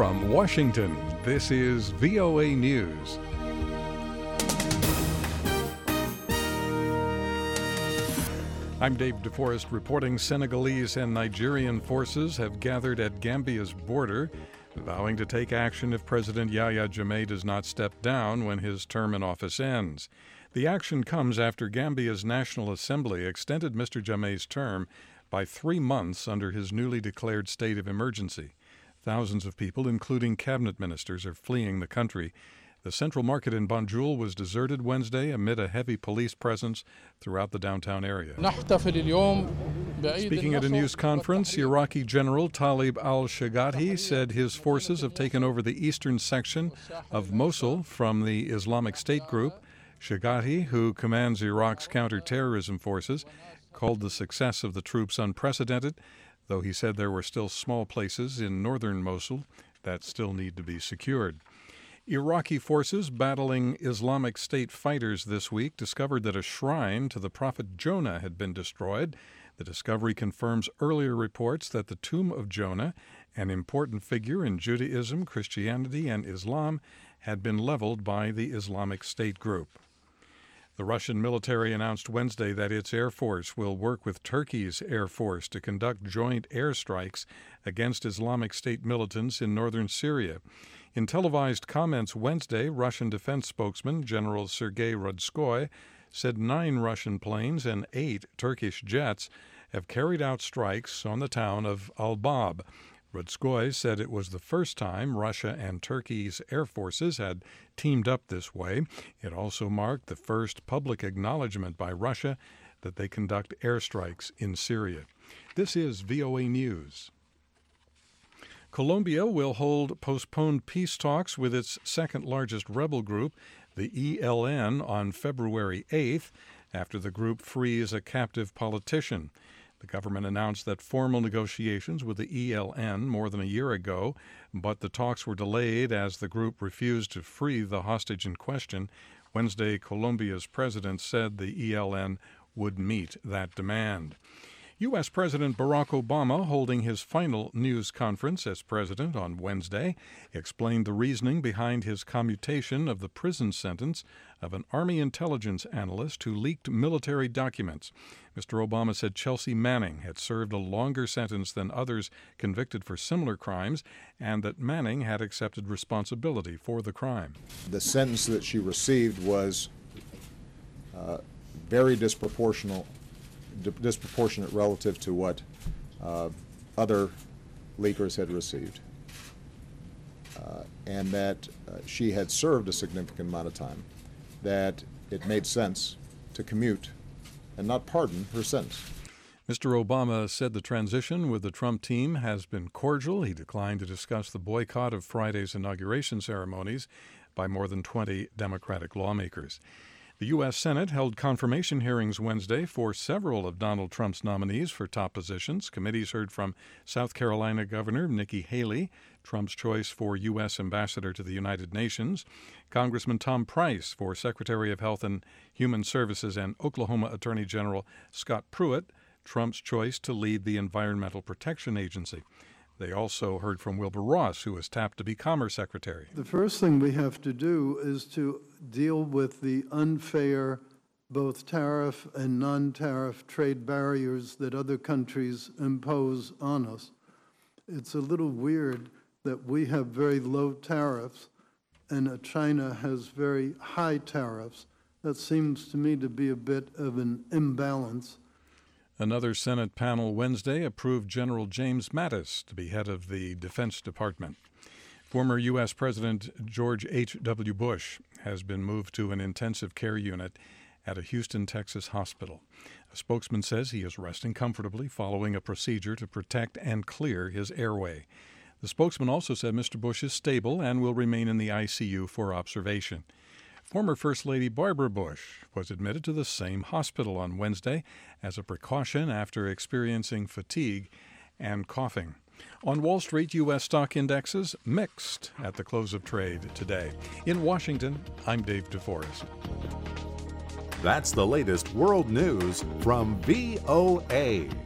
From Washington, this is VOA News. I'm Dave DeForest reporting Senegalese and Nigerian forces have gathered at Gambia's border, vowing to take action if President Yahya Jammeh does not step down when his term in office ends. The action comes after Gambia's National Assembly extended Mr. Jammeh's term by 3 months under his newly declared state of emergency. Thousands of people, including cabinet ministers, are fleeing the country. The central market in Banjul was deserted Wednesday amid a heavy police presence throughout the downtown area. Speaking at a news conference, Iraqi General Talib al-Shaghati said his forces have taken over the eastern section of Mosul from the Islamic State group. Shaghati, who commands Iraq's counterterrorism forces, called the success of the troops unprecedented, though he said there were still small places in northern Mosul that still need to be secured. Iraqi forces battling Islamic State fighters this week discovered that a shrine to the prophet Jonah had been destroyed. The discovery confirms earlier reports that the tomb of Jonah, an important figure in Judaism, Christianity, and Islam, had been leveled by the Islamic State group. The Russian military announced Wednesday that its Air Force will work with Turkey's Air Force to conduct joint airstrikes against Islamic State militants in northern Syria. In televised comments Wednesday, Russian defense spokesman General Sergei Rudskoy said 9 Russian planes and 8 Turkish jets have carried out strikes on the town of Al-Bab. Rudskoy said it was the first time Russia and Turkey's air forces had teamed up this way. It also marked the first public acknowledgement by Russia that they conduct airstrikes in Syria. This is VOA News. Colombia will hold postponed peace talks with its second-largest rebel group, the ELN, on February 8th, after the group frees a captive politician. The government announced that formal negotiations with the ELN more than a year ago, but the talks were delayed as the group refused to free the hostage in question. Wednesday, Colombia's president said the ELN would meet that demand. U.S. President Barack Obama, holding his final news conference as president on Wednesday, explained the reasoning behind his commutation of the prison sentence of an Army intelligence analyst who leaked military documents. Mr. Obama said Chelsea Manning had served a longer sentence than others convicted for similar crimes, and that Manning had accepted responsibility for the crime. The sentence that she received was very disproportionate relative to what other leakers had received, and that she had served a significant amount of time, that it made sense to commute and not pardon her sentence. Mr. Obama said the transition with the Trump team has been cordial. He declined to discuss the boycott of Friday's inauguration ceremonies by more than 20 Democratic lawmakers. The U.S. Senate held confirmation hearings Wednesday for several of Donald Trump's nominees for top positions. Committees heard from South Carolina Governor Nikki Haley, Trump's choice for U.S. Ambassador to the United Nations, Congressman Tom Price for Secretary of Health and Human Services, and Oklahoma Attorney General Scott Pruitt, Trump's choice to lead the Environmental Protection Agency. They also heard from Wilbur Ross, who was tapped to be Commerce Secretary. The first thing we have to do is to deal with the unfair, both tariff and non-tariff trade barriers that other countries impose on us. It's a little weird that we have very low tariffs and China has very high tariffs. That seems to me to be a bit of an imbalance. Another Senate panel Wednesday approved General James Mattis to be head of the Defense Department. Former U.S. President George H.W. Bush has been moved to an intensive care unit at a Houston, Texas hospital. A spokesman says he is resting comfortably following a procedure to protect and clear his airway. The spokesman also said Mr. Bush is stable and will remain in the ICU for observation. Former First Lady Barbara Bush was admitted to the same hospital on Wednesday as a precaution after experiencing fatigue and coughing. On Wall Street, U.S. stock indexes mixed at the close of trade today. In Washington, I'm Dave DeForest. That's the latest world news from VOA.